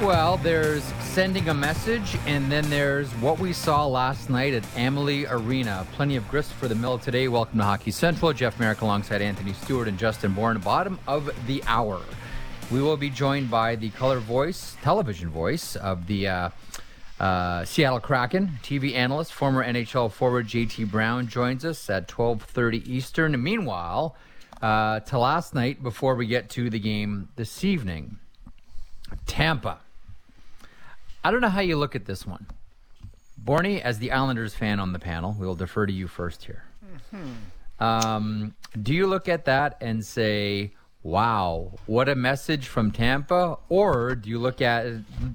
Well, there's sending a message, and then there's what we saw last night at Amalie Arena. Plenty of grist for the mill today. Welcome to Hockey Central. Jeff Merrick alongside Anthony Stewart and Justin Bourne. Bottom of the hour. We will be joined by the color voice, television voice of the Seattle Kraken. TV analyst, former NHL forward JT Brown joins us at 12:30 Eastern. And meanwhile, to last night before we get to the game this evening, Tampa. I don't know how you look at this one. Borny, as the Islanders fan on the panel, we'll defer to you first here. Do you look at that and say, wow, what a message from Tampa? Or do you look at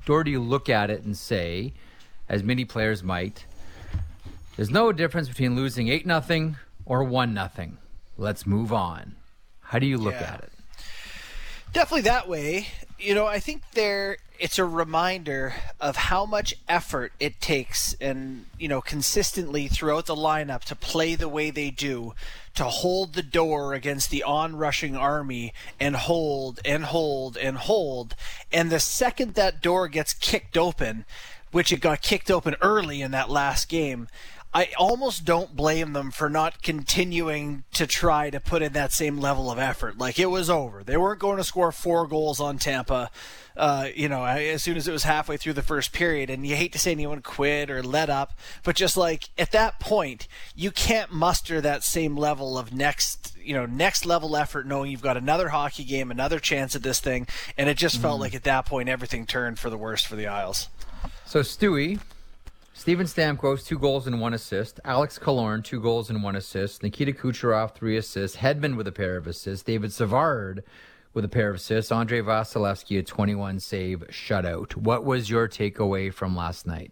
it and say, as many players might, there's no difference between losing 8-0 or 1-0. Let's move on. How do you look at it? Definitely that way. You know, I think it's a reminder of how much effort it takes and, consistently throughout the lineup to play the way they do, to hold the door against the on-rushing army and hold and hold and hold. And the second that door gets kicked open, which it got kicked open early in that last game, I almost don't blame them for not continuing to try to put in that same level of effort. Like, it was over. They weren't going to score 4 goals on Tampa, as soon as it was halfway through the first period. And you hate to say anyone quit or let up, but just like at that point, you can't muster that same level of next level effort knowing you've got another hockey game, another chance at this thing. And it just felt like at that point, everything turned for the worst for the Isles. So, Stewie, Steven Stamkos, 2 goals and 1 assist. Alex Killorn, 2 goals and 1 assist. Nikita Kucherov, 3 assists. Hedman with a pair of assists. David Savard with a pair of assists. Andrei Vasilevsky, a 21-save shutout. What was your takeaway from last night?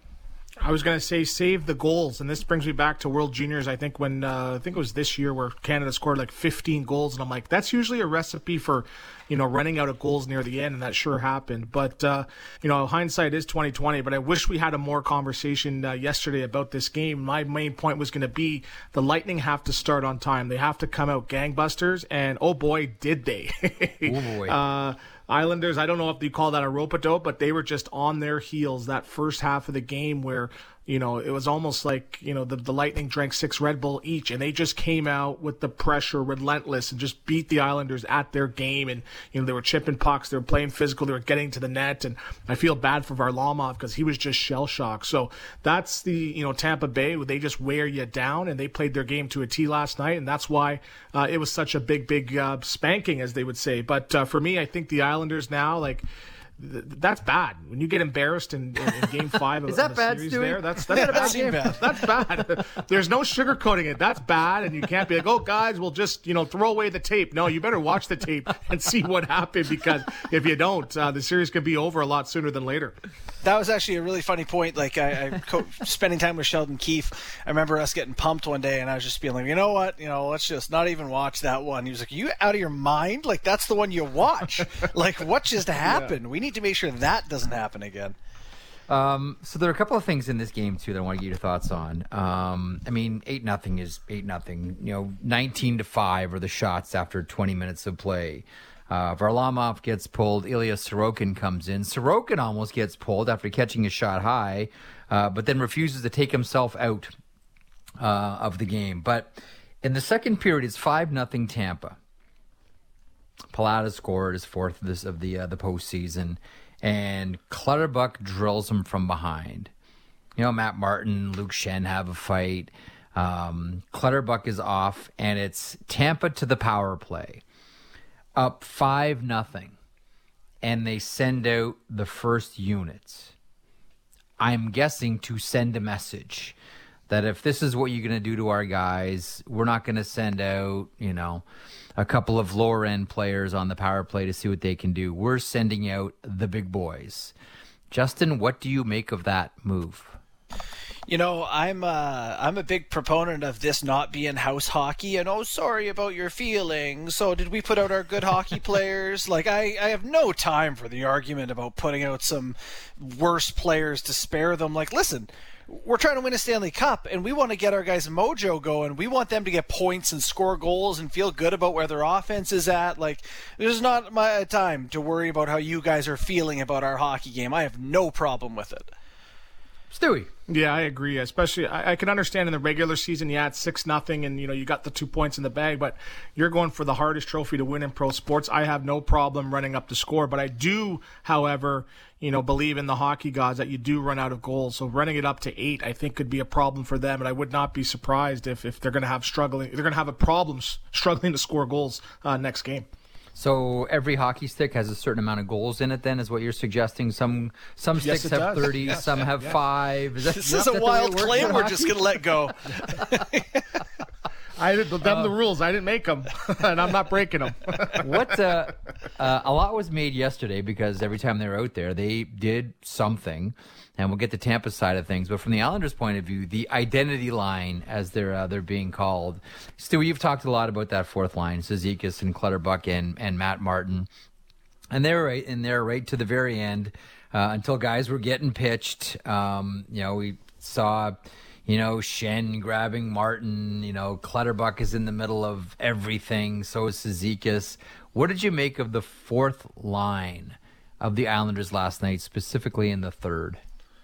I was going to say save the goals, and this brings me back to World Juniors. I think when I think it was this year where Canada scored like 15 goals, and I'm like, that's usually a recipe for, running out of goals near the end, and that sure happened. But hindsight is 2020. But I wish we had a more conversation yesterday about this game. My main point was going to be the Lightning have to start on time. They have to come out gangbusters, and oh boy, did they! Oh boy. Islanders, I don't know if you call that a rope-a-dope, but they were just on their heels that first half of the game where, it was almost like, the Lightning drank 6 Red Bull each, and they just came out with the pressure, relentless, and just beat the Islanders at their game. And, they were chipping pucks, they were playing physical, they were getting to the net, and I feel bad for Varlamov because he was just shell-shocked. So that's the, Tampa Bay, where they just wear you down, and they played their game to a T last night, and that's why it was such a big spanking, as they would say. But for me, I think the Islanders now, that's bad. When you get embarrassed in Game 5 of the series, there, that's bad. That's bad. There's no sugarcoating it. That's bad, and you can't be like, oh, guys, we'll just throw away the tape. No, you better watch the tape and see what happened, because if you don't, the series could be over a lot sooner than later. That was actually a really funny point. Like, spending time with Sheldon Keefe, I remember us getting pumped one day, and I was just being like, you know what? Let's just not even watch that one. He was like, are you out of your mind? Like, that's the one you watch. Like, what just happened? Yeah. We need to make sure that doesn't happen again. So there are a couple of things in this game, too, that I want to get your thoughts on. 8-0 is 8-0. 19-5 are the shots after 20 minutes of play. Varlamov gets pulled. Ilya Sorokin comes in. Sorokin almost gets pulled after catching a shot high, but then refuses to take himself out of the game. But in the second period, it's 5-0 Tampa. Palata scored his 4th of the postseason, and Clutterbuck drills him from behind. Matt Martin, Luke Shen have a fight. Clutterbuck is off, and it's Tampa to the power play. Up 5-0, and they send out the first units. I'm guessing to send a message that if this is what you're going to do to our guys, we're not going to send out, a couple of lower-end players on the power play to see what they can do. We're sending out the big boys. Justin, what do you make of that move? I'm a big proponent of this not being house hockey, and sorry about your feelings. So did we put out our good hockey players? Like, I have no time for the argument about putting out some worse players to spare them. Like, listen, we're trying to win a Stanley Cup, and we want to get our guys' mojo going. We want them to get points and score goals and feel good about where their offense is at. Like, this is not my time to worry about how you guys are feeling about our hockey game. I have no problem with it. Stewie. Yeah, I agree. Especially, I can understand in the regular season, it's 6-0, and you got the 2 points in the bag. But you're going for the hardest trophy to win in pro sports. I have no problem running up the score, but I do, however, believe in the hockey gods that you do run out of goals. So running it up to 8, I think, could be a problem for them. And I would not be surprised if they're going to have a problem struggling to score goals next game. So every hockey stick has a certain amount of goals in it, then, is what you're suggesting? Some sticks have 30, yes, some have 5. This is a wild claim we're just going to let go. The rules. I didn't make them, and I'm not breaking them. A lot was made yesterday because every time they were out there, they did something. And we'll get to Tampa's side of things. But from the Islanders' point of view, the identity line, as they're being called. Stu, you've talked a lot about that fourth line, Cizikas and Clutterbuck and Matt Martin. And they're right in there right to the very end until guys were getting pitched. We saw, Shen grabbing Martin. Clutterbuck is in the middle of everything. So is Cizikas. What did you make of the fourth line of the Islanders last night, specifically in the third?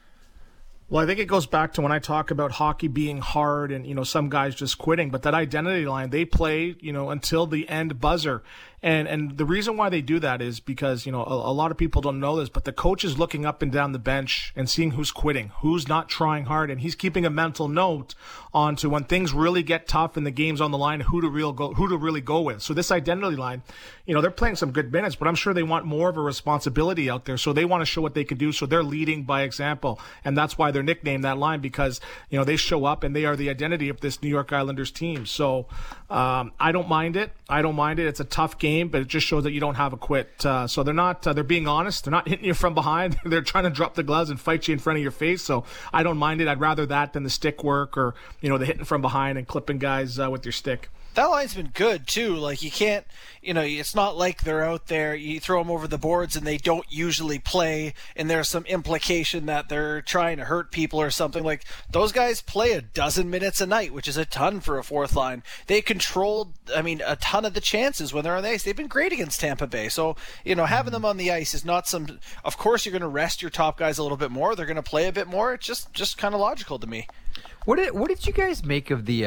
Well, I think it goes back to when I talk about hockey being hard and, some guys just quitting. But that identity line, they play, until the end buzzer. And the reason why they do that is because, a lot of people don't know this, but the coach is looking up and down the bench and seeing who's quitting, who's not trying hard. And he's keeping a mental note on to when things really get tough and the game's on the line, who to really go with. So this identity line, they're playing some good minutes, but I'm sure they want more of a responsibility out there. So they want to show what they can do. So they're leading by example. And that's why they're nicknamed that line, because, they show up and they are the identity of this New York Islanders team. So I don't mind it. It's a tough game, but it just shows that you don't have a quit. So they're being honest. They're not hitting you from behind. They're trying to drop the gloves and fight you in front of your face. So I don't mind it. I'd rather that than the stick work or, the hitting from behind and clipping guys with your stick. That line's been good, too. Like, you can't, it's not like they're out there, you throw them over the boards and they don't usually play, and there's some implication that they're trying to hurt people or something. Like, those guys play a dozen minutes a night, which is a ton for a fourth line. They controlled, a ton of the chances when they're on the ice. They've been great against Tampa Bay. So, having them on the ice is not some, of course you're going to rest your top guys a little bit more. They're going to play a bit more. It's just kind of logical to me. What did you guys make of the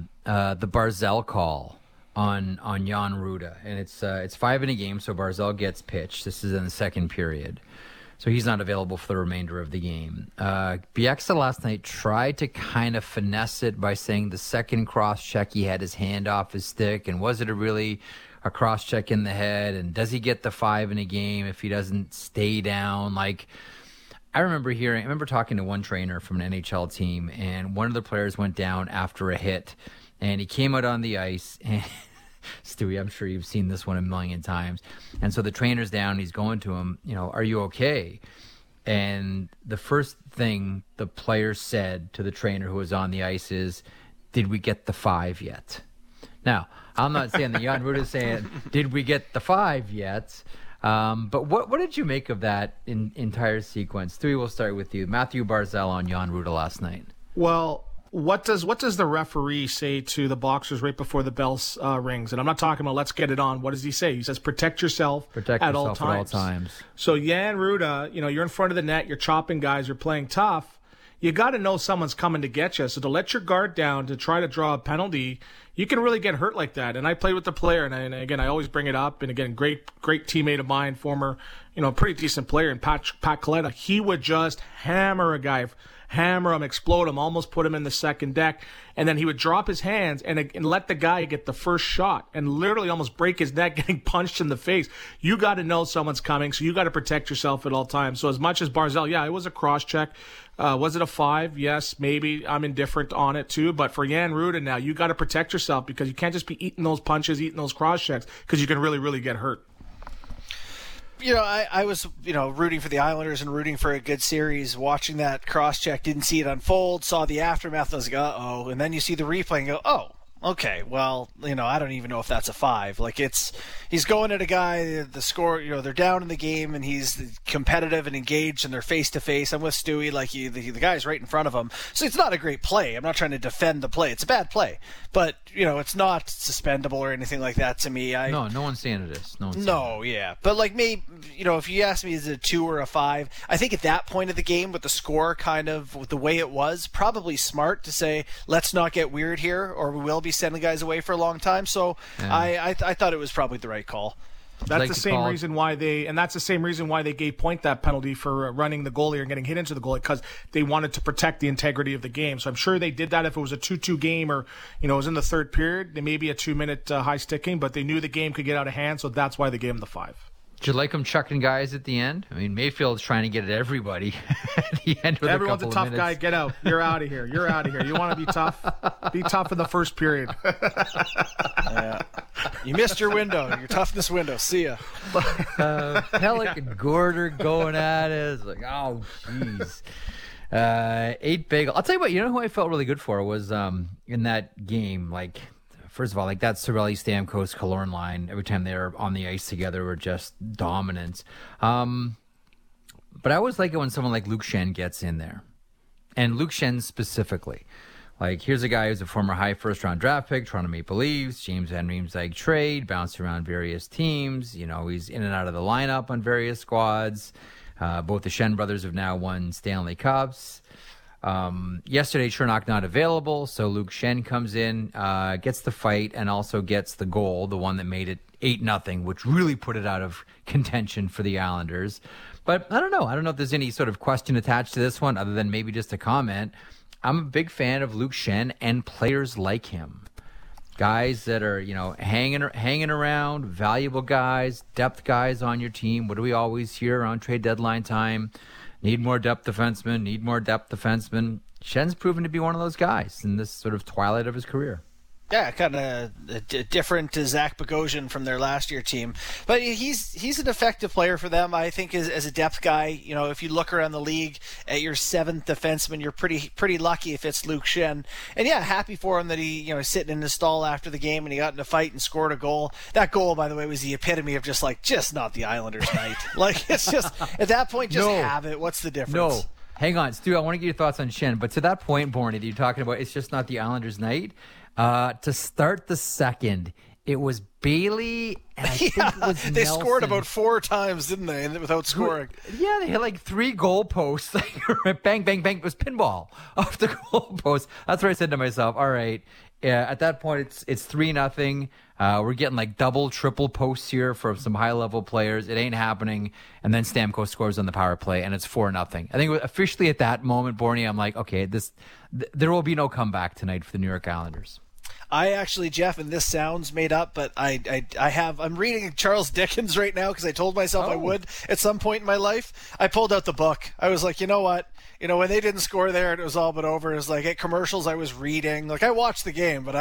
Barzal call on Jan Rutta? And it's 5 in a game, so Barzal gets pitched. This is in the second period, so he's not available for the remainder of the game. Bieksa last night tried to kind of finesse it by saying the second cross check he had his hand off his stick, and was it really a cross check in the head? And does he get the 5 in a game if he doesn't stay down? Like, I remember talking to one trainer from an NHL team, and one of the players went down after a hit, and he came out on the ice, and Stewie, I'm sure you've seen this one a million times. And so the trainer's down, he's going to him, are you okay? And the first thing the player said to the trainer who was on the ice is, did we get the 5 yet? Now, I'm not saying that Jan Rutta is saying, did we get the 5 yet? But what did you make of that entire sequence? Stewie, we'll start with you. Matthew Barzal on Jan Rutta last night. Well, what does the referee say to the boxers right before the bell rings? And I'm not talking about let's get it on. What does he say? He says protect yourself at all times. So Jan Rutta, you're in front of the net, you're chopping guys, you're playing tough. You got to know someone's coming to get you. So to let your guard down to try to draw a penalty, you can really get hurt like that. And I played with the player, and again, I always bring it up. And again, great teammate of mine, former, pretty decent player, and Pat Coletta. He would just hammer a guy, hammer him, explode him, almost put him in the second deck. And then he would drop his hands and let the guy get the first shot and literally almost break his neck getting punched in the face. You got to know someone's coming, so you got to protect yourself at all times. So as much as Barzal, yeah, it was a cross check. Was it a 5? Yes, maybe. I'm indifferent on it too. But for Jan Rutta now, you got to protect yourself because you can't just be eating those punches, eating those cross checks, because you can really, really get hurt. I was, rooting for the Islanders and rooting for a good series, watching that cross-check, didn't see it unfold, saw the aftermath, I was like, uh-oh. And then you see the replay and go, oh, Okay, well, I don't even know if that's a 5. Like, he's going at a guy, the score, they're down in the game, and he's competitive and engaged, and they're face to face. I'm with Stewie, like the guy's right in front of him, so it's not a great play. I'm not trying to defend the play; it's a bad play, but it's not suspendable or anything like that to me. No one's saying it is. Yeah, but like maybe if you ask me, is it a 2 or a 5? I think at that point of the game, with the score kind of with the way it was, probably smart to say let's not get weird here, or we will be sending guys away for a long time. So I thought it was probably the right call. That's the same reason why they gave Point that penalty for running the goalie and getting hit into the goalie, because they wanted to protect the integrity of the game. So I'm sure they did that if it was a 2-2 game or it was in the third period. They may be a 2-minute high sticking, but they knew the game could get out of hand, so that's why they gave him the 5. Did you like him chucking guys at the end? I mean, Mayfield's trying to get at everybody at the end. With Everyone's a tough minutes. Guy. Get out. You're out of here. You're out of here. You want to be tough? Be tough in the first period. Yeah. You missed your window. Your toughness window. See ya. Pellick and Gorder going at it. It's like, oh, jeez. 8 bagel. I'll tell you what. You know who I felt really good for was in that game. Like, first of all, like that Cirelli, Stamkos, Killorn line. Every time they were on the ice together, were just dominant. But I always like it when someone like Luke Schenn gets in there, and Luke Schenn specifically. Like, here's a guy who's a former high first-round draft pick, Toronto Maple Leafs, James Van Riemsdyk trade, bounced around various teams. He's in and out of the lineup on various squads. Both the Schenn brothers have now won Stanley Cups. Yesterday, Chernak not available, so Luke Schenn comes in, gets the fight, and also gets the goal, the one that made it 8-0, which really put it out of contention for the Islanders. But I don't know. I don't know if there's any sort of question attached to this one, other than maybe just a comment. I'm a big fan of Luke Schenn and players like him. Guys that are, hanging around, valuable guys, depth guys on your team. What do we always hear around trade deadline time? Need more depth defensemen. Schenn's proven to be one of those guys in this sort of twilight of his career. Yeah, kind of different to Zach Bogosian from their last year team. But he's an effective player for them, I think, as a depth guy. If you look around the league at your 7th defenseman, you're pretty lucky if it's Luke Schenn. And yeah, happy for him that he is sitting in his stall after the game and he got in a fight and scored a goal. That goal, by the way, was the epitome of just not the Islanders' night. Like, it's just, at that point, just have it. What's the difference? No. Hang on, Stu, I want to get your thoughts on Schenn. But to that point, Borny, that you're talking about, it's just not the Islanders' night. To start the second, it was Bailey, and I think it was they Nelson. Scored about 4 times, didn't they, without scoring? Yeah, they had like 3 goalposts. Bang, bang, bang. It was pinball off the goalpost. That's what I said to myself. All right, at that point, it's 3-0. We're getting like double, triple posts here for some high-level players. It ain't happening. And then Stamkos scores on the power play, and it's 4-0. I think officially at that moment, Borny, I'm like, okay, there will be no comeback tonight for the New York Islanders. I actually, Jeff, and this sounds made up, but I'm reading Charles Dickens right now because I told myself I would at some point in my life. I pulled out the book. I was like, you know what? When they didn't score there and it was all but over, it was like at commercials I was reading. Like, I watched the game, but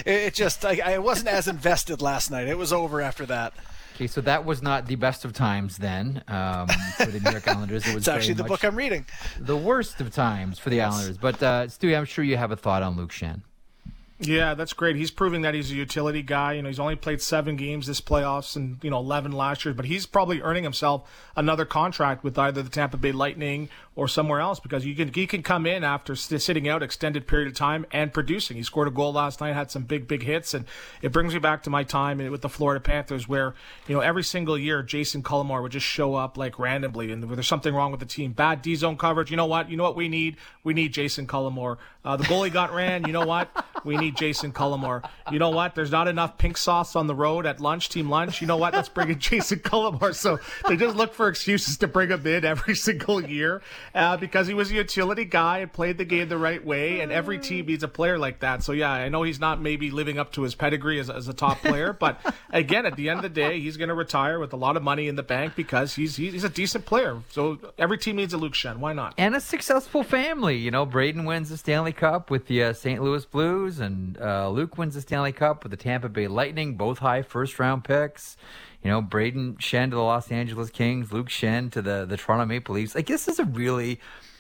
I wasn't as invested last night. It was over after that. Okay, so that was not the best of times then for the New York Islanders. It was it's actually the book I'm reading. The worst of times for the Islanders. But, Stewie, I'm sure you have a thought on Luke Schenn. Yeah, that's great. He's proving that he's a utility guy. He's only played 7 games this playoffs and 11 last year, but he's probably earning himself another contract with either the Tampa Bay Lightning or somewhere else, because he can come in after sitting out extended period of time and producing. He scored a goal last night, had some big hits, and it brings me back to my time with the Florida Panthers, where every single year Jason Cullimore would just show up like randomly, and there's something wrong with the team. Bad D zone coverage. You know what we need? We need Jason Cullimore. The goalie got ran. You know what? We need Jason Cullimore. You know what? There's not enough pink sauce on the road at team lunch. You know what? Let's bring in Jason Cullimore. So they just look for excuses to bring him in every single year because he was a utility guy and played the game the right way, and every team needs a player like that. So yeah, I know he's not maybe living up to his pedigree as a top player, but again, at the end of the day, he's going to retire with a lot of money in the bank because he's a decent player. So every team needs a Luke Schenn. Why not? And a successful family. Braden wins the Stanley Cup with the St. Louis Blues, and Luke wins the Stanley Cup with the Tampa Bay Lightning, both high first-round picks. Braden Schenn to the Los Angeles Kings, Luke Schenn to the Toronto Maple Leafs. Like, this is a really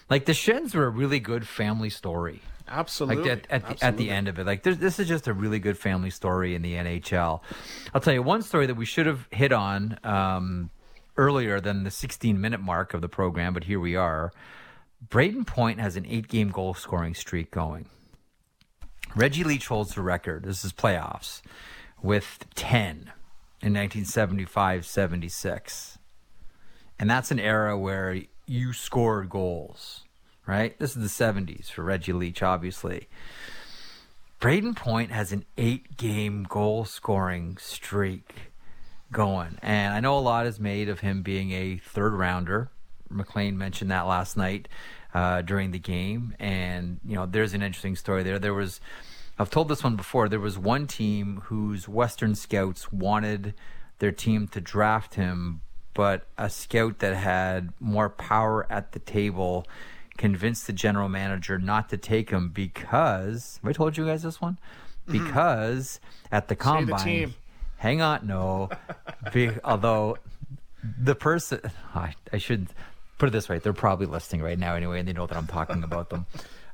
Like the Shens were a really good family story. Absolutely. Like at the end of it, like this is just a really good family story in the NHL. I'll tell you one story that we should have hit on earlier than the 16-minute mark of the program, but here we are. Brayden Point has an 8-game goal scoring streak going. Reggie Leach holds the record. This is playoffs with 10 in 1975-76, and that's an era where you scored goals. Right? This is the 70s for Reggie Leach, obviously. Brayden Point has an 8-game goal-scoring streak going. And I know a lot is made of him being a third-rounder. McLean mentioned that last night during the game. And, there's an interesting story there. I've told this one before, there was one team whose Western scouts wanted their team to draft him, but a scout that had more power at the table convinced the general manager not to take him because... Have I told you guys this one? Because at the combine... Say the team. Hang on, no. Although the person... I should put it this way. They're probably listening right now anyway, and they know that I'm talking about them.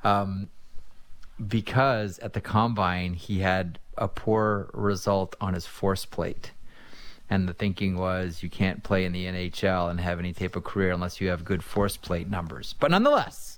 Because at the combine, he had a poor result on his force plate. And the thinking was you can't play in the NHL and have any type of career unless you have good force plate numbers. But nonetheless,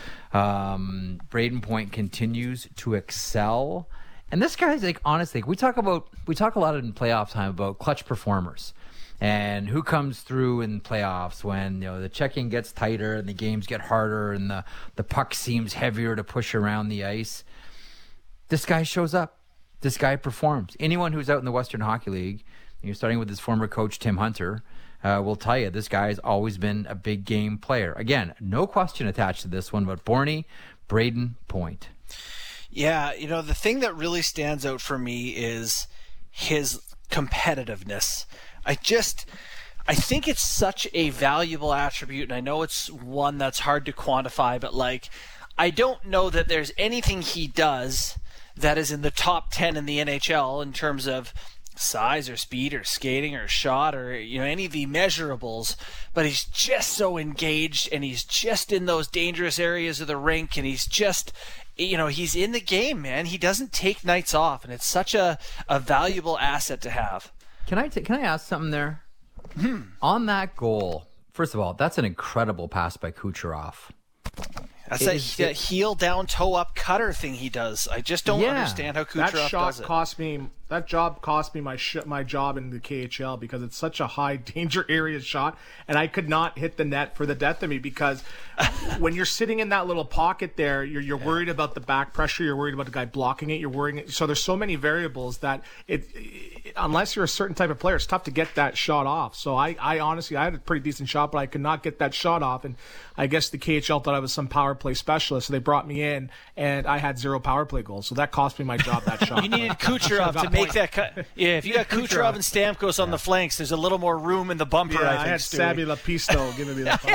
Brayden Point continues to excel. And this guy's like, honestly, we talk a lot in playoff time about clutch performers and who comes through in playoffs when the checking gets tighter and the games get harder and the puck seems heavier to push around the ice. This guy shows up. This guy performs. Anyone who's out in the Western Hockey League, you're starting with his former coach, Tim Hunter, will tell you this guy's always been a big game player. Again, no question attached to this one, but Borny, Brayden Point. Yeah, the thing that really stands out for me is his competitiveness. I think it's such a valuable attribute, and I know it's one that's hard to quantify, but I don't know that there's anything he does that is in the top 10 in the NHL in terms of size or speed or skating or shot or any of the measurables, but he's just so engaged and he's just in those dangerous areas of the rink and he's just he's in the game, man. He doesn't take nights off, and it's such a valuable asset to have. Can I ask something there? On that goal, first of all, that's an incredible pass by Kucherov. That's that heel down, toe up cutter thing he does. I just don't understand how Kucherov does it. That job cost me my job in the KHL because it's such a high danger area shot, and I could not hit the net for the death of me because when you're sitting in that little pocket there, you're worried about the back pressure, you're worried about the guy blocking it, you're worrying. So there's so many variables that unless you're a certain type of player, it's tough to get that shot off. So I honestly had a pretty decent shot, but I could not get that shot off, and I guess the KHL thought I was some power play specialist, so they brought me in, and I had 0 power play goals. So that cost me my job. That shot. You needed Kucherov to make that cut. Yeah, if you got Kucherov and Stamkos on the flanks, there's a little more room in the bumper. Yeah, I think had Sabi Lapisto giving me that.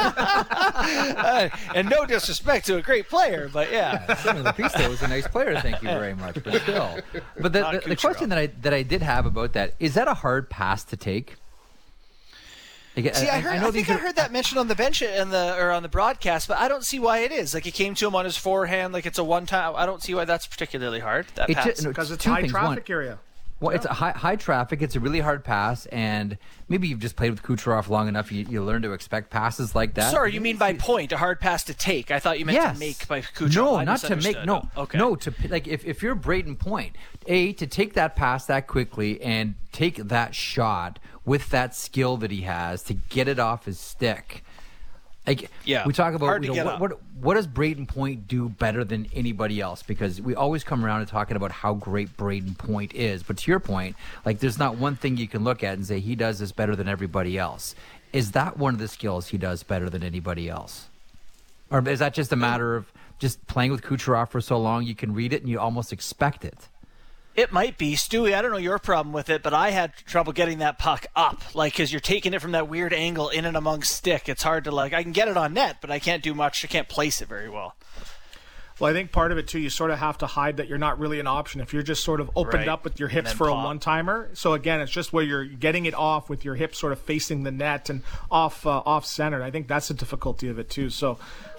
And no disrespect to a great player, but yeah, Sabi Lapisto was a nice player. Thank you very much, but still. But the question that I did have about that is that a hard pass to take? See, I heard that mentioned on the bench or on the broadcast, but I don't see why it is. Like, it came to him on his forehand, like it's a one-time. I don't see why that's particularly hard. That pass because it's high traffic area. Well, it's a high traffic. It's a really hard pass, and maybe you've just played with Kucherov long enough. You learn to expect passes like that. Sorry, you mean by point, a hard pass to take? I thought you meant to make by Kucherov. No, not to make. No, okay. No, to if you're Brayden Point, to take that pass that quickly and take that shot with that skill that he has to get it off his stick. We talk about what does Brayden Point do better than anybody else, because we always come around to talking about how great Brayden Point is, but to your point, there's not one thing you can look at and say he does this better than everybody else. Is that one of the skills he does better than anybody else, or is that just a matter of just playing with Kucherov for so long you can read it and you almost expect it? It might be. Stewie, I don't know your problem with it, but I had trouble getting that puck up, because you're taking it from that weird angle in and amongst stick. It's hard to, I can get it on net, but I can't do much. I can't place it very well. Well, I think part of it, too, you sort of have to hide that you're not really an option if you're just sort of opened up with your hips for a one-timer. So, again, it's just where you're getting it off with your hips sort of facing the net and off-centered. I think that's the difficulty of it, too. So,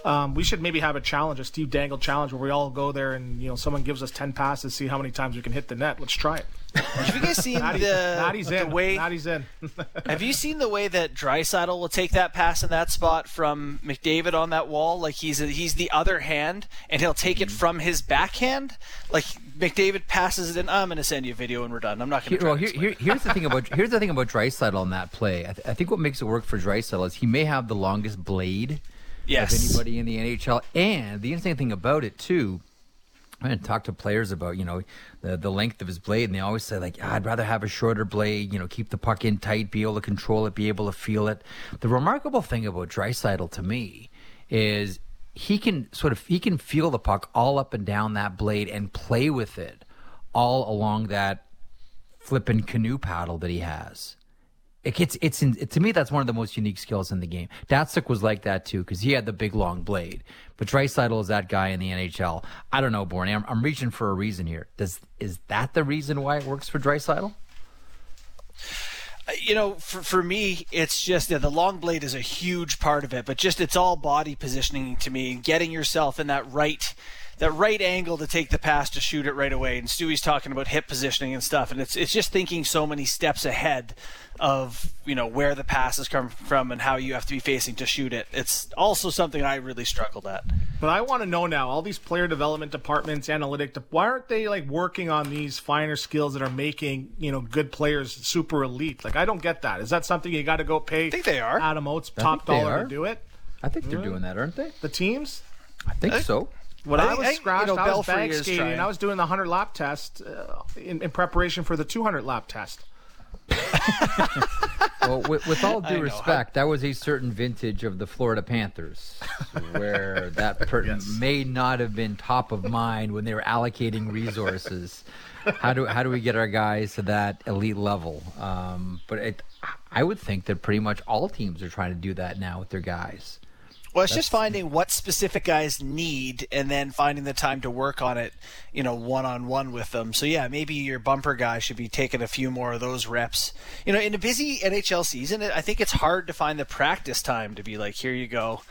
We should maybe have a challenge, a Steve Dangle challenge, where we all go there and someone gives us 10 passes, see how many times we can hit the net. Let's try it. Have you guys seen the way? Natty's in. Have you seen the way that Draisaitl will take that pass in that spot from McDavid on that wall? Like he's the other hand, and he'll take it from his backhand. Like McDavid passes it in. I'm going to send you a video when we're done. I'm not going to. Well, here's the thing about Draisaitl on that play. I think what makes it work for Draisaitl is he may have the longest blade of anybody in the NHL, and the interesting thing about it too. I talk to players about, the length of his blade, and they always say, like, I'd rather have a shorter blade, keep the puck in tight, be able to control it, be able to feel it. The remarkable thing about Draisaitl to me is he can feel the puck all up and down that blade and play with it all along that flippin' canoe paddle that he has. To me, that's one of the most unique skills in the game. Datsyuk was like that too, because he had the big long blade. But Draisaitl is that guy in the NHL. I don't know, Borny. I'm reaching for a reason here. Is that the reason why it works for Draisaitl? For me, it's just the long blade is a huge part of it, but just it's all body positioning to me, getting yourself in that right angle to take the pass to shoot it right away. And Stewie's talking about hip positioning and stuff, and it's just thinking so many steps ahead of where the passes come from and how you have to be facing to shoot it. It's also something I really struggled at. But I want to know now, all these player development departments, why aren't they working on these finer skills that are making good players super elite? I don't get that. Is that something you got to go pay? I think they are. Adam Oates top dollar to do it. I think they're doing that, aren't they? The teams? I think so. When I was scratched, I was Belfry bag skating, and I was doing the 100-lap test in preparation for the 200-lap test. Well, with all due respect, that was a certain vintage of the Florida Panthers, where that may not have been top of mind when they were allocating resources. How do we get our guys to that elite level? But I would think that pretty much all teams are trying to do that now with their guys. Well, it's just finding what specific guys need and then finding the time to work on it, one-on-one with them. So, yeah, maybe your bumper guy should be taking a few more of those reps. In a busy NHL season, I think it's hard to find the practice time to be like, here you go.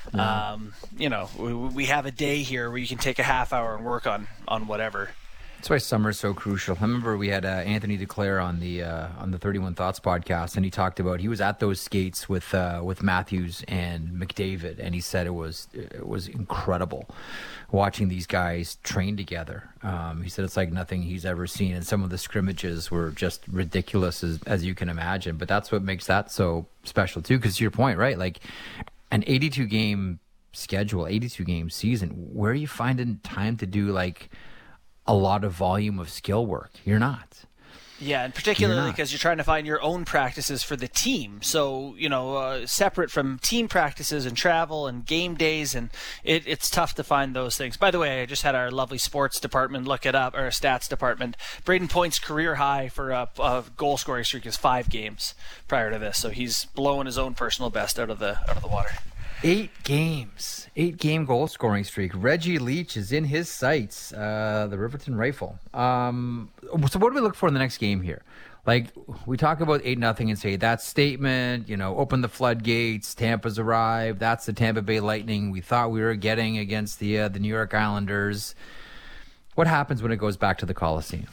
We have a day here where you can take a half hour and work on whatever. That's why summer is so crucial. I remember we had Anthony Duclair on the 31 Thoughts podcast, and he talked about he was at those skates with Matthews and McDavid, and he said it was incredible watching these guys train together. He said it's like nothing he's ever seen, and some of the scrimmages were just ridiculous as you can imagine. But that's what makes that so special too. Because to your point, right? Like an 82 game schedule, 82 game season. Where are you finding time to do a lot of volume of skill work? You're not. Yeah, and particularly because you're trying to find your own practices for the team. So, separate from team practices and travel and game days, and it's tough to find those things. By the way, I just had our lovely sports department look it up, or stats department. Braden Point's career high for a goal scoring streak is 5 games prior to this, so he's blowing his own personal best out of the water. 8 games. 8-game goal scoring streak. Reggie Leach is in his sights. The Riverton Rifle. So what do we look for in the next game here? We talk about 8-0 and say that statement, open the floodgates, Tampa's arrived. That's the Tampa Bay Lightning we thought we were getting against the New York Islanders. What happens when it goes back to the Coliseum?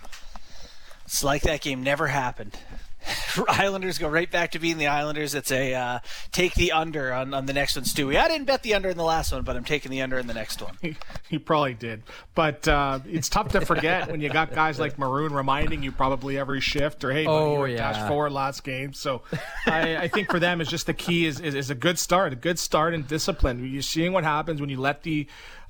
It's like that game never happened. Islanders go right back to being the Islanders. It's a take the under on the next one, Stewie. I didn't bet the under in the last one, but I'm taking the under in the next one. You probably did. But it's tough to forget when you got guys like Maroon reminding you probably every shift, or, hey, buddy, you were dash forward last game. So I think for them, it's just the key is a good start and discipline. You're seeing what happens when you let the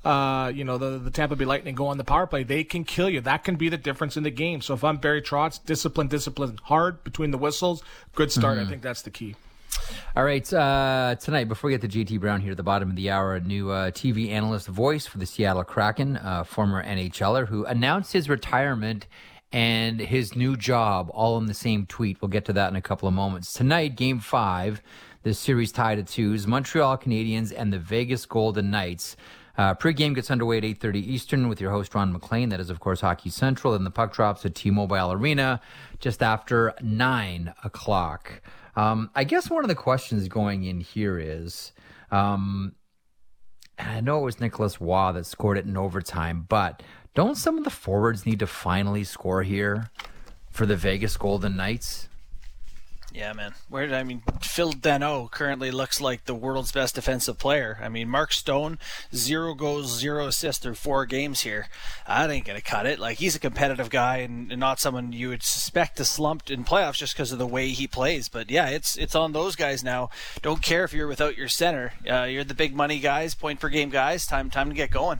Tampa Bay Lightning go on the power play. They can kill you. That can be the difference in the game. So if I'm Barry Trotz, discipline, hard between the whistles, good start. I think that's the key. All right, tonight, before we get to JT Brown here at the bottom of the hour, a new TV analyst voice for the Seattle Kraken, former NHLer, who announced his retirement and his new job all in the same tweet. We'll get to that in a couple of moments. Tonight, Game 5, this series tied at 2, is Montreal Canadiens and the Vegas Golden Knights. Pre-game gets underway at 8:30 Eastern with your host, Ron McLean. That is, of course, Hockey Central. And the puck drops at T-Mobile Arena just after 9 o'clock. I guess one of the questions going in here is, and I know it was Nicholas Waugh that scored it in overtime, but don't some of the forwards need to finally score here for the Vegas Golden Knights? Yeah, man. Phil Danault currently looks like the world's best defensive player. I mean, Mark Stone, 0 goals, 0 assists through 4 games here. That ain't going to cut it. Like, he's a competitive guy and not someone you would suspect to slump in playoffs just because of the way he plays. But, yeah, it's on those guys now. Don't care if you're without your center. You're the big money guys, point-per-game guys. Time to get going.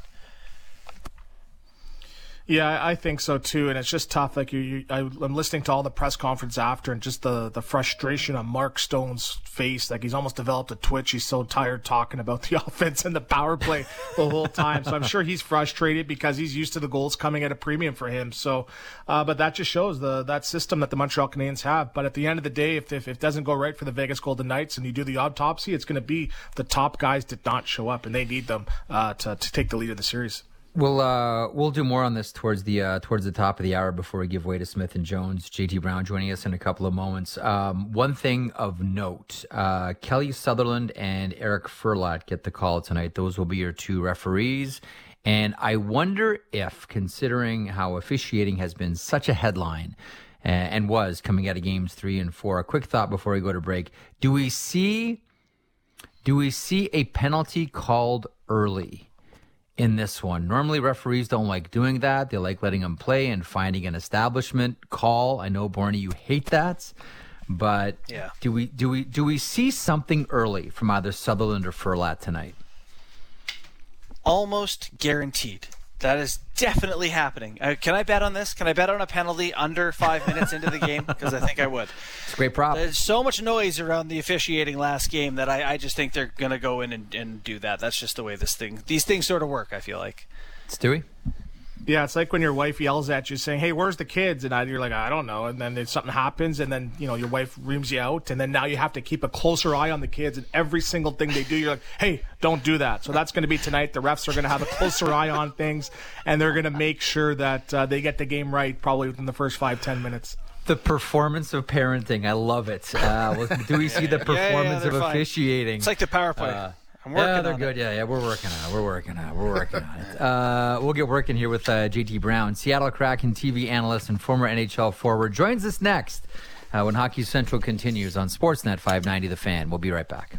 Yeah, I think so too, and it's just tough. Like I'm listening to all the press conference after, and just the frustration on Mark Stone's face. Like, he's almost developed a twitch. He's so tired talking about the offense and the power play the whole time. So I'm sure he's frustrated because he's used to the goals coming at a premium for him. So, but that just shows that system that the Montreal Canadiens have. But at the end of the day, if it doesn't go right for the Vegas Golden Knights and you do the autopsy, it's going to be the top guys did not show up, and they need them to take the lead of the series. We'll do more on this towards the top of the hour before we give way to Smith and Jones. JT Brown joining us in a couple of moments. One thing of note, Kelly Sutherland and Eric Furlat get the call tonight. Those will be your 2 referees. And I wonder if, considering how officiating has been such a headline and was coming out of games 3 and 4, a quick thought before we go to break. Do we see a penalty called early in this one? Normally referees don't like doing that. They like letting them play and finding an establishment call. I know, Borny, you hate that, but yeah. Do we see something early from either Sutherland or Furlat tonight? Almost guaranteed. That is definitely happening. Can I bet on this? Can I bet on a penalty under 5 minutes into the game? Because I think I would. It's a great prop. There's so much noise around the officiating last game that I just think they're going to go in and do that. That's just the way these things sort of work, I feel like. Stewie? Yeah, it's like when your wife yells at you saying, "Hey, where's the kids?" And you're like, "I don't know." And then something happens, and then your wife reams you out, and then now you have to keep a closer eye on the kids, and every single thing they do, you're like, "Hey, don't do that." So that's going to be tonight. The refs are going to have a closer eye on things, and they're going to make sure that they get the game right probably within the first 5-10 minutes. The performance of parenting, I love it. Do we see the performance of officiating? It's like the power play. They're good. Yeah, we're working on it. We'll get working here with JT Brown, Seattle Kraken TV analyst and former NHL forward, joins us next when Hockey Central continues on Sportsnet 590 The Fan. We'll be right back.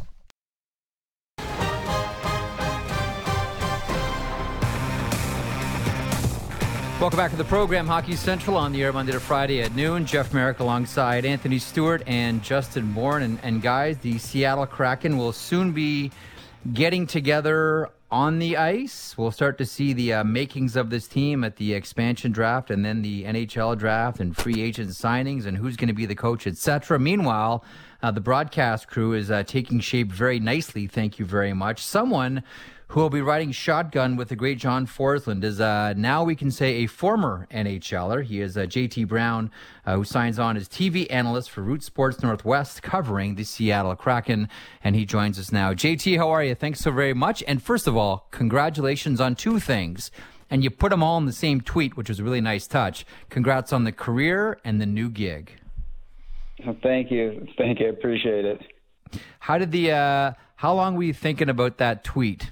Welcome back to the program, Hockey Central, on the air Monday to Friday at noon. Jeff Merrick alongside Anthony Stewart and Justin Bourne. And guys, the Seattle Kraken will soon be getting together on the ice. We'll start to see the makings of this team at the expansion draft and then the NHL draft and free agent signings and who's going to be the coach, etc. Meanwhile, the broadcast crew is taking shape very nicely. Thank you very much. Someone who will be riding shotgun with the great John Forsland is now we can say a former NHLer. He is JT Brown, who signs on as TV analyst for Root Sports Northwest, covering the Seattle Kraken, and he joins us now. JT, how are you? Thanks so very much. And first of all, congratulations on 2 things. And you put them all in the same tweet, which was a really nice touch. Congrats on the career and the new gig. Thank you. I appreciate it. How long were you thinking about that tweet?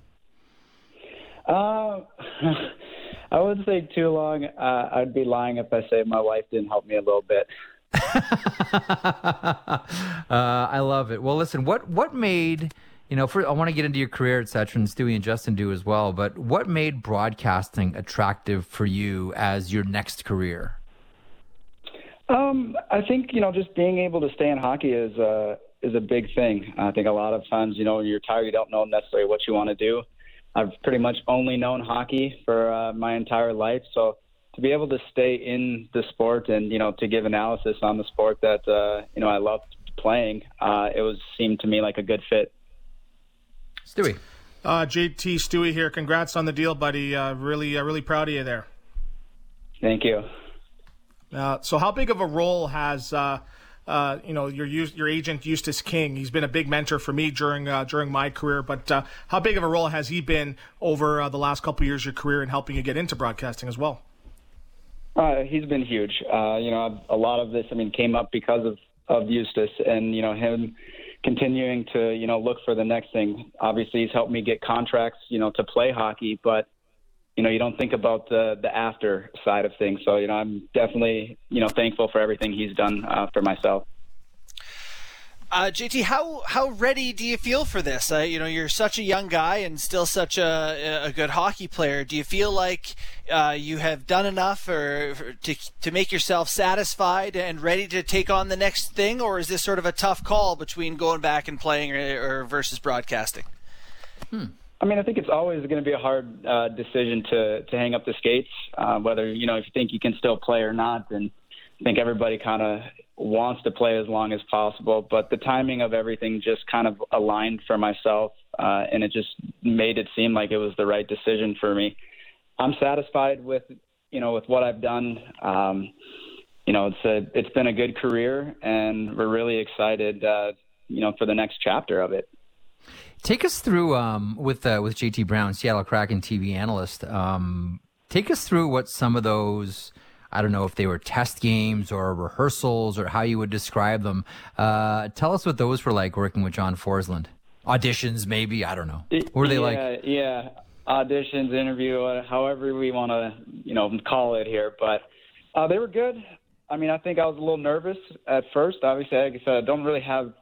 I wouldn't say too long. I'd be lying if I say my wife didn't help me a little bit. I love it. Well, listen, what made, I want to get into your career, et cetera, and Stewie and Justin do as well, but what made broadcasting attractive for you as your next career? I think, just being able to stay in hockey is a big thing. I think a lot of times, when you're tired, you don't know necessarily what you want to do. I've pretty much only known hockey for my entire life. So to be able to stay in the sport and, to give analysis on the sport that, I loved playing, seemed to me like a good fit. Stewie. JT, Stewie here. Congrats on the deal, buddy. Really proud of you there. Thank you. So how big of a role has your agent Eustace King? He's been a big mentor for me during my career, but how big of a role has he been over the last couple of years of your career in helping you get into broadcasting as well? He's been huge. A lot of this, came up because of Eustace and, him continuing to, look for the next thing. Obviously, he's helped me get contracts, to play hockey, but, you don't think about the after side of things. So, I'm definitely, thankful for everything he's done for myself. JT, how ready do you feel for this? You're such a young guy and still such a good hockey player. Do you feel like you have done enough to make yourself satisfied and ready to take on the next thing, or is this sort of a tough call between going back and playing or versus broadcasting? I mean, I think it's always going to be a hard decision to hang up the skates, whether, if you think you can still play or not. And I think everybody kind of wants to play as long as possible, but the timing of everything just kind of aligned for myself, and it just made it seem like it was the right decision for me. I'm satisfied with, with what I've done. It's been a good career, and we're really excited, for the next chapter of it. Take us through with JT Brown, Seattle Kraken TV analyst. Take us through what some of those, I don't know if they were test games or rehearsals or how you would describe them. Tell us what those were like working with John Forsland. Auditions, maybe, I don't know. What were they like? Yeah, auditions, interview, however we want to, call it here. But they were good. I mean, I think I was a little nervous at first. Obviously, like I said, I don't really have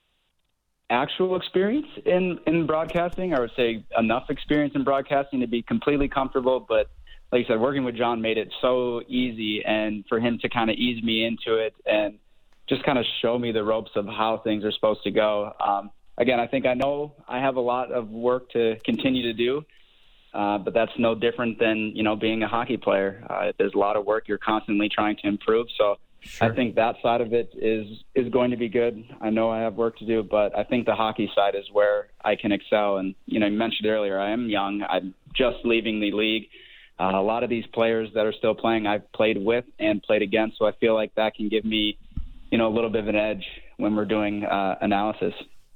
actual experience in broadcasting. I would say enough experience in broadcasting to be completely comfortable, but like I said, working with John made it so easy, and for him to kind of ease me into it and just kind of show me the ropes of how things are supposed to go. Again, I think I know I have a lot of work to continue to do, but that's no different than, being a hockey player. There's a lot of work. You're constantly trying to improve. So sure. I think that side of it is going to be good. I know I have work to do, but I think the hockey side is where I can excel. And, you mentioned earlier, I am young. I'm just leaving the league. A lot of these players that are still playing, I've played with and played against, so I feel like that can give me, a little bit of an edge when we're doing analysis.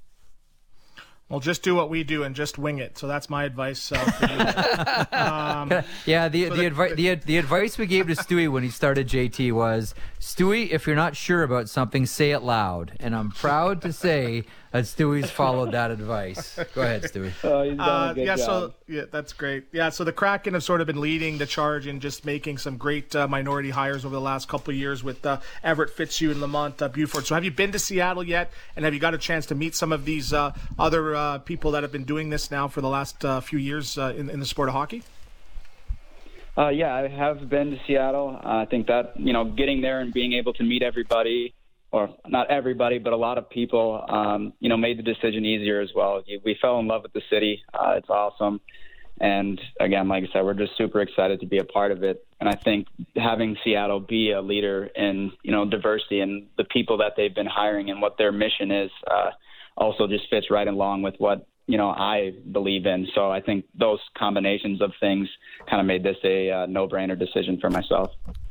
Well, just do what we do and just wing it. So that's my advice for you. Yeah, the advice we gave to Stewie when he started JT was, Stewie, if you're not sure about something, say it loud. And I'm proud to say that Stewie's followed that advice. Go ahead, Stewie. He's done a good job. So that's great. Yeah, so the Kraken have sort of been leading the charge in just making some great minority hires over the last couple of years with Everett Fitzhugh and Lamont Buford. So have you been to Seattle yet? And have you got a chance to meet some of these other people that have been doing this now for the last few years in the sport of hockey? Yeah, I have been to Seattle. I think that, getting there and being able to meet everybody, or not everybody, but a lot of people, made the decision easier as well. We fell in love with the city. It's awesome. And again, like I said, we're just super excited to be a part of it. And I think having Seattle be a leader in, diversity and the people that they've been hiring and what their mission is, also just fits right along with what, I believe in. So I think those combinations of things kind of made this a no-brainer decision for myself.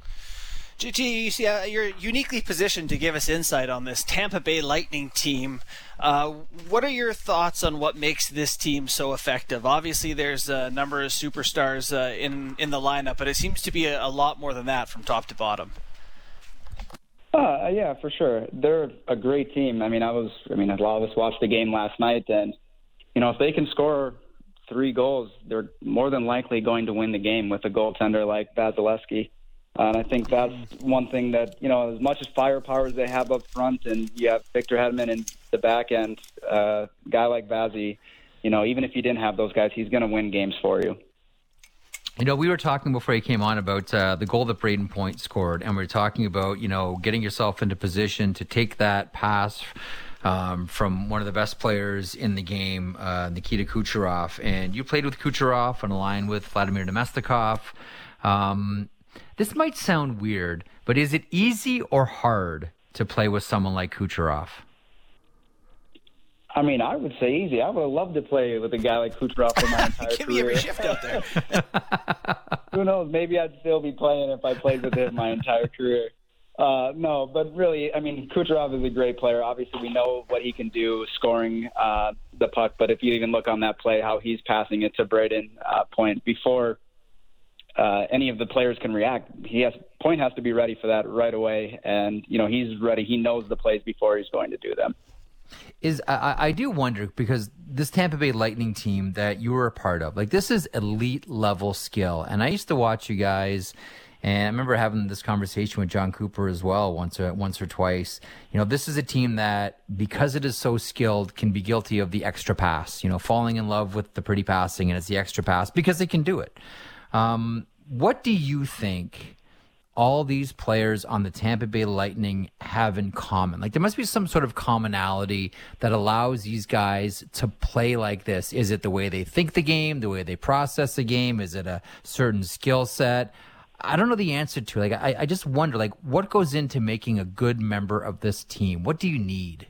JT, you're uniquely positioned to give us insight on this Tampa Bay Lightning team. What are your thoughts on what makes this team so effective? Obviously, there's a number of superstars in the lineup, but it seems to be a lot more than that from top to bottom. Yeah, for sure. They're a great team. A lot of us watched the game last night, and if they can score 3 goals, they're more than likely going to win the game with a goaltender like Vasilevsky. And I think that's one thing that, as much as firepower as they have up front, and you have Victor Hedman in the back end, a guy like Vazzy, even if you didn't have those guys, he's going to win games for you. We were talking before he came on about the goal that Braden Point scored, and we were talking about, getting yourself into position to take that pass from one of the best players in the game, Nikita Kucherov. And you played with Kucherov on a line with Vladimir Nemestikov. This might sound weird, but is it easy or hard to play with someone like Kucherov? I would say easy. I would have loved to play with a guy like Kucherov for my entire Give career. me every shift out there. Who knows? Maybe I'd still be playing if I played with him my entire career. No, but really, Kucherov is a great player. Obviously, we know what he can do scoring the puck, but if you even look on that play, how he's passing it to Braden Point before any of the players can react, Point has to be ready for that right away, and he's ready. He knows the plays before he's going to do them. I do wonder, because this Tampa Bay Lightning team that you were a part of, like, this is elite level skill. And I used to watch you guys, and I remember having this conversation with John Cooper as well once or twice. You know, this is a team that, because it is so skilled, can be guilty of the extra pass, you know, falling in love with the pretty passing, and it's the extra pass because they can do it. What do you think all these players on the Tampa Bay Lightning have in common? Like, there must be some sort of commonality that allows these guys to play like this. Is it the way they think the game, the way they process the game? Is it a certain skill set? I don't know the answer to it. Like, I just wonder, like, what goes into making a good member of this team? What do you need?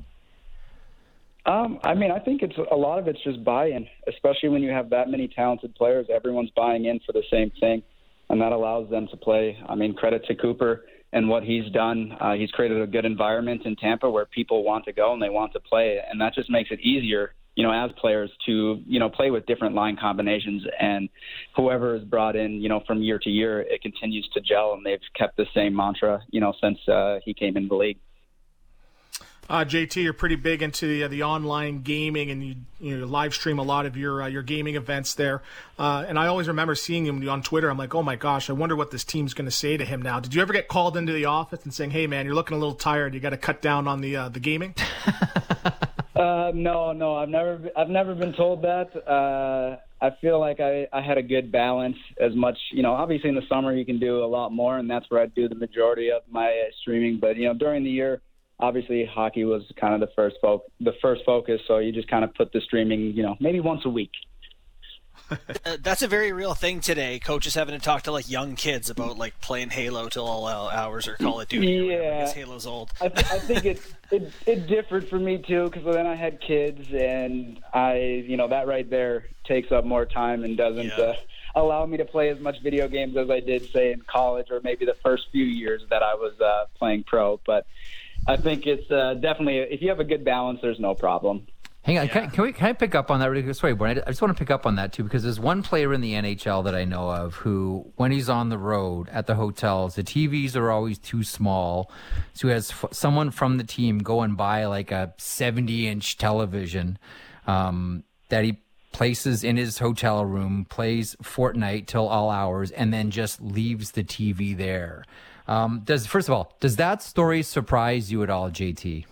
I mean, I think a lot of it's just buy-in, especially when you have that many talented players. Everyone's buying in for the same thing, and that allows them to play. I mean, credit to Cooper and what he's done. He's created a good environment in Tampa where people want to go and they want to play, and that just makes it easier, you know, as players to, you know, play with different line combinations. And whoever is brought in, you know, from year to year, it continues to gel, and they've kept the same mantra, you know, since he came into the league. JT, you're pretty big into the online gaming, and you live stream a lot of your gaming events there. And I always remember seeing him on Twitter. I'm like, oh my gosh, I wonder what this team's going to say to him now. Did you ever get called into the office and saying, hey man, you're looking a little tired, you got to cut down on the gaming? No, I've never been told that. I feel like I had a good balance. As much, you know, obviously in the summer you can do a lot more, and that's where I do the majority of my streaming. But, you know, during the year, obviously hockey was kind of the first focus. So you just kind of put the streaming, you know, maybe once a week. That's a very real thing today. Coaches having to talk to like young kids about like playing Halo till all hours or Call of Duty. Yeah, I guess Halo's old. I think it differed for me too, because then I had kids, and that right there takes up more time and doesn't allow me to play as much video games as I did, say, in college, or maybe the first few years that I was playing pro. But I think it's definitely, if you have a good balance, there's no problem. Hang on, can I pick up on that really quick? Sorry, Brian, I just want to pick up on that too, because there's one player in the NHL that I know of who, when he's on the road at the hotels, the TVs are always too small, so he has someone from the team go and buy like a 70-inch television that he places in his hotel room, plays Fortnite till all hours, and then just leaves the TV there. First of all, does that story surprise you at all, JT?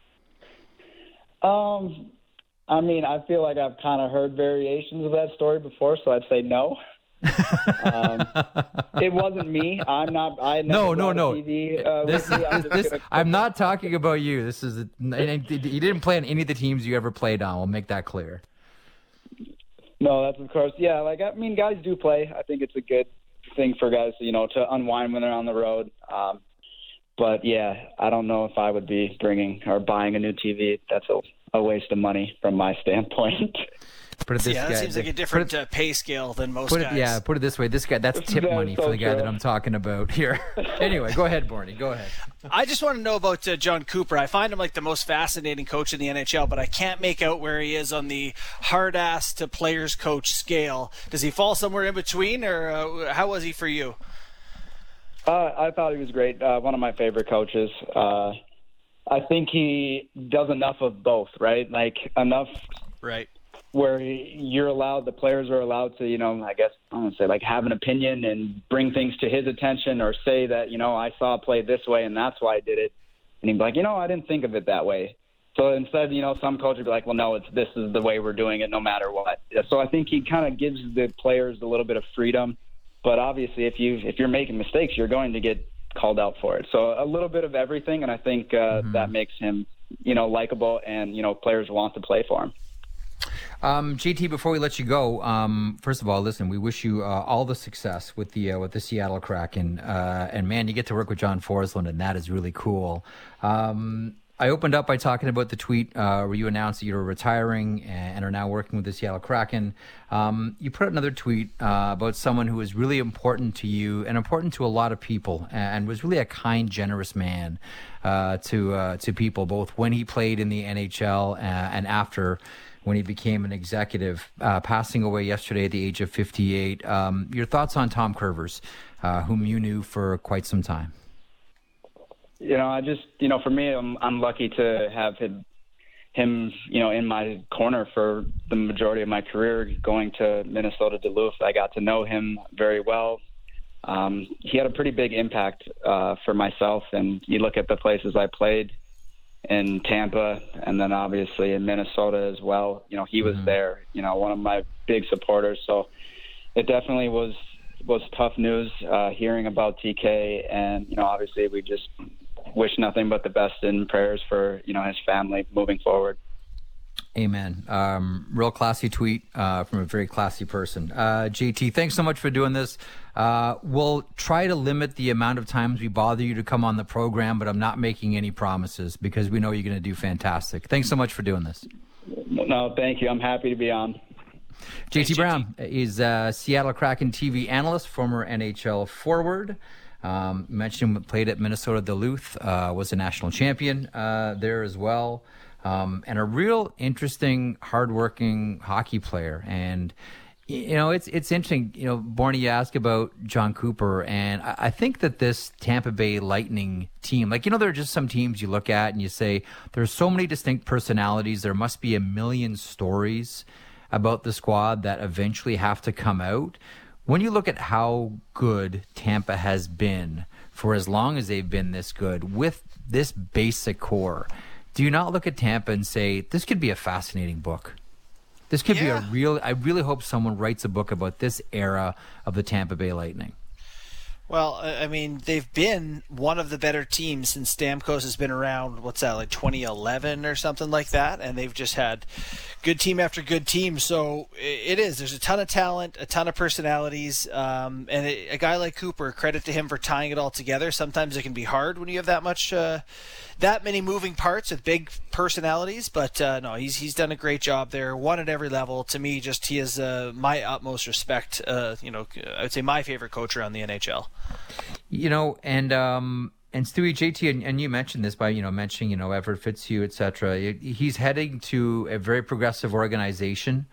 I mean, I feel like I've kind of heard variations of that story before, so I'd say no. It wasn't me. No. TV, I'm not talking about you. This is you didn't play on any of the teams you ever played on. We'll make that clear. No, that's of course. Yeah, like, I mean, guys do play. I think it's a good thing for guys, you know, to unwind when they're on the road. But yeah, I don't know if I would be bringing or buying a new TV. That's a waste of money from my standpoint. That seems like a different pay scale than most guys. Put it this way. This guy, that's tip money for the guy that I'm talking about here. Anyway, go ahead, Borny. Go ahead. I just want to know about John Cooper. I find him like the most fascinating coach in the NHL, but I can't make out where he is on the hard-ass to players coach scale. Does he fall somewhere in between, or how was he for you? I thought he was great. One of my favorite coaches. I think he does enough of both, right? Like, enough right where the players are allowed to, you know, I guess I want to say, like, have an opinion and bring things to his attention, or say that, you know, I saw it play this way and that's why I did it. And he'd be like, you know, I didn't think of it that way. So instead, you know, some coaches would be like, well, no, this is the way we're doing it no matter what. So I think he kind of gives the players a little bit of freedom. But obviously, if you're making mistakes, you're going to get called out for it. So a little bit of everything, and I think that makes him, you know, likable, and, you know, players want to play for him. JT, before we let you go, first of all, listen, we wish you all the success with the Seattle Kraken, and man, you get to work with John Forsland, and that is really cool. I opened up by talking about the tweet where you announced that you were retiring and are now working with the Seattle Kraken. You put out another tweet about someone who was really important to you and important to a lot of people, and was really a kind, generous man to people, both when he played in the NHL and after, when he became an executive, passing away yesterday at the age of 58. Your thoughts on Tom Kurvers, whom you knew for quite some time? You know, for me, I'm lucky to have him, in my corner for the majority of my career, going to Minnesota Duluth. I got to know him very well. He had a pretty big impact for myself, and you look at the places I played in Tampa and then obviously in Minnesota as well. He was there, one of my big supporters. So it definitely was tough news hearing about TK, and obviously we just wish nothing but the best in prayers for his family moving forward. Amen. Real classy tweet from a very classy person. JT, thanks so much for doing this. We'll try to limit the amount of times we bother you to come on the program, but I'm not making any promises because we know you're going to do fantastic. Thanks so much for doing this. No, thank you. I'm happy to be on. JT Brown is a Seattle Kraken TV analyst, former NHL forward. Mentioned played at Minnesota Duluth, was a national champion there as well, and a real interesting, hardworking hockey player. And it's interesting. Borny, you asked about John Cooper, and I think that this Tampa Bay Lightning team, there are just some teams you look at and you say there's so many distinct personalities. There must be a million stories about the squad that eventually have to come out. When you look at how good Tampa has been for as long as they've been this good with this basic core, do you not look at Tampa and say, this could be a fascinating book? This could be I really hope someone writes a book about this era of the Tampa Bay Lightning. Well, I mean, they've been one of the better teams since Stamkos has been around, 2011 or something like that, and they've just had good team after good team. So there's a ton of talent, a ton of personalities, and a guy like Cooper, credit to him for tying it all together. Sometimes it can be hard when you have that many moving parts with big personalities, but no, he's done a great job there, won at every level. To me, he has my utmost respect. I would say my favorite coach around the NHL. And Stewie, JT, and you mentioned this by mentioning Everett Fitzhugh, etc. He's heading to a very progressive organization.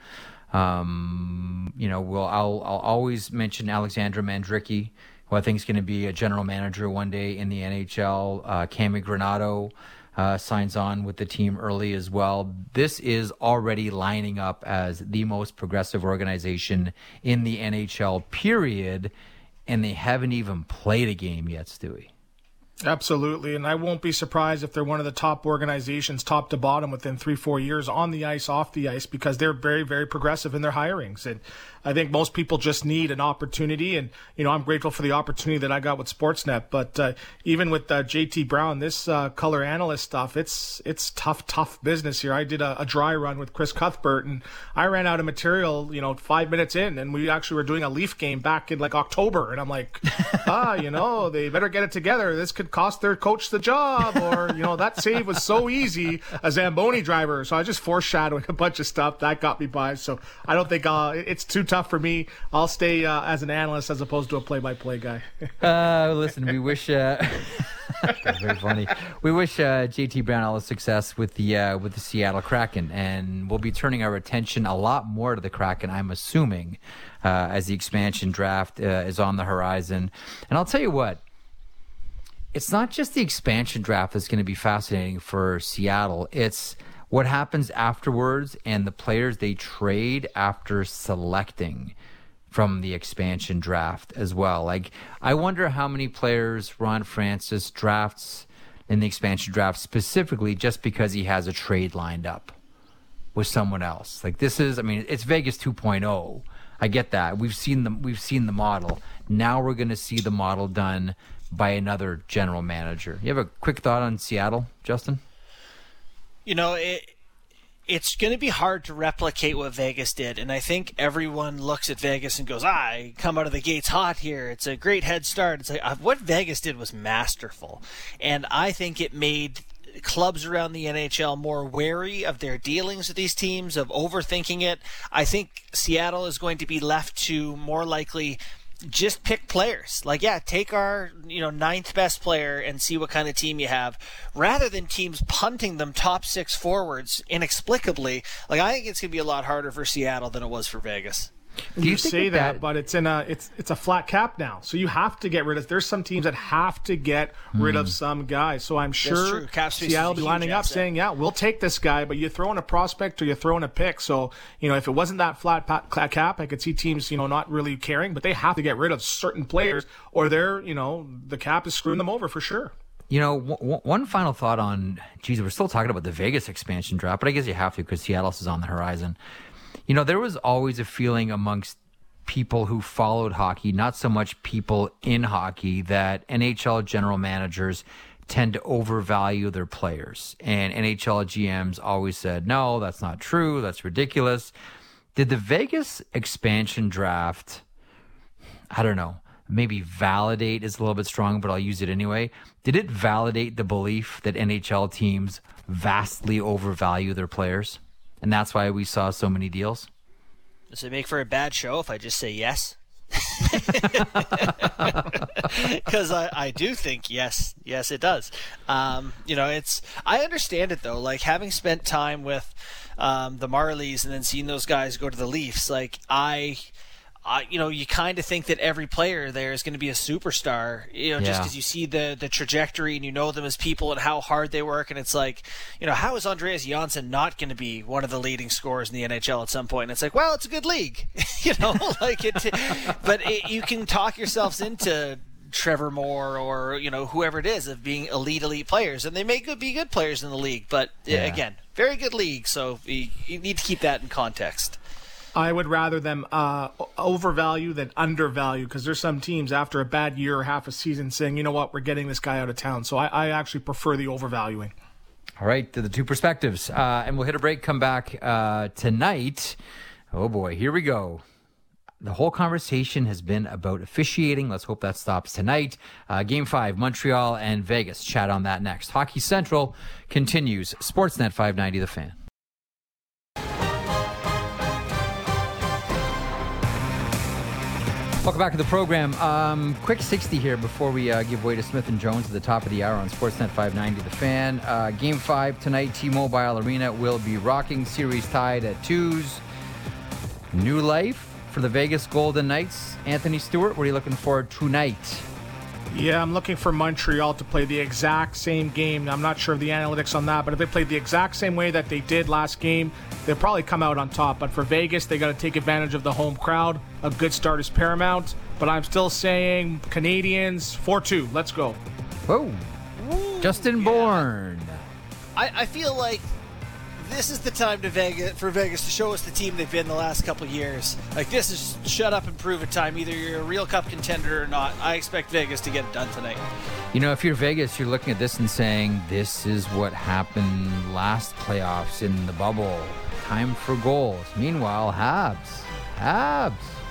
I'll always mention Alexandra Mandrycky, who I think is going to be a general manager one day in the NHL. Cami Granato signs on with the team early as well. This is already lining up as the most progressive organization in the NHL, period. And they haven't even played a game yet, Stewie. Absolutely, and I won't be surprised if they're one of the top organizations, top to bottom, within 3-4 years, on the ice, off the ice, because they're very, very progressive in their hirings. And I think most people just need an opportunity, and I'm grateful for the opportunity that I got with Sportsnet. But even with JT Brown, this color analyst stuff, it's tough business here. I did a dry run with Chris Cuthbert, and I ran out of material 5 minutes in, and we actually were doing a Leaf game back in October, and I'm like, they better get it together. This could cost their coach the job, or that save was so easy, a Zamboni driver. So I just foreshadowing a bunch of stuff that got me by. So I don't think it's too tough for me. I'll stay as an analyst as opposed to a play-by-play guy. Listen, we wish that's very funny. We wish JT Brown all the success with the Seattle Kraken, and we'll be turning our attention a lot more to the Kraken, I'm assuming, as the expansion draft is on the horizon. And I'll tell you what. It's not just the expansion draft that's going to be fascinating for Seattle. It's what happens afterwards and the players they trade after selecting from the expansion draft as well. I wonder how many players Ron Francis drafts in the expansion draft specifically just because he has a trade lined up with someone else. It's Vegas 2.0. I get that. We've seen the model. Now we're going to see the model done by another general manager. You have a quick thought on Seattle, Justin? It's going to be hard to replicate what Vegas did, and I think everyone looks at Vegas and goes, I come out of the gates hot here. It's a great head start. It's what Vegas did was masterful, and I think it made clubs around the NHL more wary of their dealings with these teams, of overthinking it. I think Seattle is going to be left to more likely just pick players. Take our ninth best player and see what kind of team you have, rather than teams punting them top six forwards inexplicably. I think it's going to be a lot harder for Seattle than it was for Vegas. You say that, but it's a flat cap now, so you have to get rid of. There's some teams that have to get rid of some guys. So I'm sure Seattle will be lining up saying, "Yeah, we'll take this guy," but you throw in a prospect or you throw in a pick. So if it wasn't that flat cap, I could see teams not really caring, but they have to get rid of certain players, or they're the cap is screwing them over for sure. One final thought on, we're still talking about the Vegas expansion draft, but I guess you have to because Seattle's is on the horizon. There was always a feeling amongst people who followed hockey, not so much people in hockey, that NHL general managers tend to overvalue their players. And NHL GMs always said, no, that's not true. That's ridiculous. Did the Vegas expansion draft, I don't know, maybe validate is a little bit strong, but I'll use it anyway. Did it validate the belief that NHL teams vastly overvalue their players? And that's why we saw so many deals? Does it make for a bad show if I just say yes? Because I do think yes it does. I understand it though. Like, having spent time with the Marlies and then seeing those guys go to the Leafs, like you kind of think that every player there is going to be a superstar, just because you see the trajectory and them as people and how hard they work. And it's like, how is Andreas Janssen not going to be one of the leading scorers in the NHL at some point? And it's like, well, it's a good league, but you can talk yourselves into Trevor Moore or, whoever it is, of being elite players. And they may be good players in the league, but again, very good league. So you need to keep that in context. I would rather them overvalue than undervalue, because there's some teams after a bad year or half a season saying, you know what, we're getting this guy out of town. So I actually prefer the overvaluing. All right, to the two perspectives. And we'll hit a break, come back tonight. Oh, boy, here we go. The whole conversation has been about officiating. Let's hope that stops tonight. Game 5, Montreal and Vegas. Chat on that next. Hockey Central continues. Sportsnet 590, The Fan. Welcome back to the program. Quick 60 here before we give way to Smith and Jones at the top of the hour on Sportsnet 590 The Fan. Game 5 tonight, T-Mobile Arena will be rocking. Series tied at 2s. New life for the Vegas Golden Knights. Anthony Stewart, what are you looking for tonight? Yeah, I'm looking for Montreal to play the exact same game. I'm not sure of the analytics on that, but if they play the exact same way that they did last game, they'll probably come out on top. But for Vegas, they got to take advantage of the home crowd. A good start is paramount. But I'm still saying Canadians 4-2. Let's go. Whoa. Justin Bourne. I feel like this is the time for Vegas to show us the team they've been the last couple of years. Like, this is shut up and prove it time. Either you're a real cup contender or not. I expect Vegas to get it done tonight. If you're Vegas, you're looking at this and saying, this is what happened last playoffs in the bubble. Time for goals. Meanwhile, Habs.